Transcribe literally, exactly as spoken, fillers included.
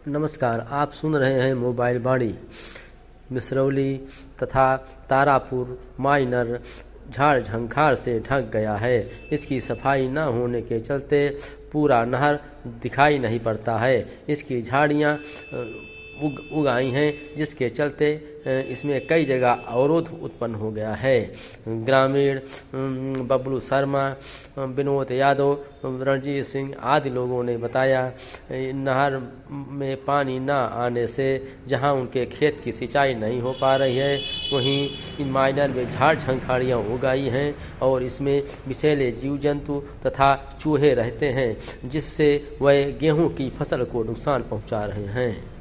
नमस्कार, आप सुन रहे हैं मोबाइल वाणी। मिसरौली तथा तारापुर माइनर झाड़ झंखाड़ से ढक गया है। इसकी सफाई न होने के चलते पूरा नहर दिखाई नहीं पड़ता है। इसकी झाड़ियाँ उग उगाई हैं, जिसके चलते इसमें कई जगह अवरोध उत्पन्न हो गया है। ग्रामीण बबलू शर्मा, विनोद यादव, रणजीत सिंह आदि लोगों ने बताया, नहर में पानी न आने से जहां उनके खेत की सिंचाई नहीं हो पा रही है, वहीं इन माइनर में झाड़ झंखाड़ियाँ उगाई हैं और इसमें विषैले जीव जंतु तथा चूहे रहते हैं, जिससे वह गेहूं की फसल को नुकसान पहुंचा रहे हैं।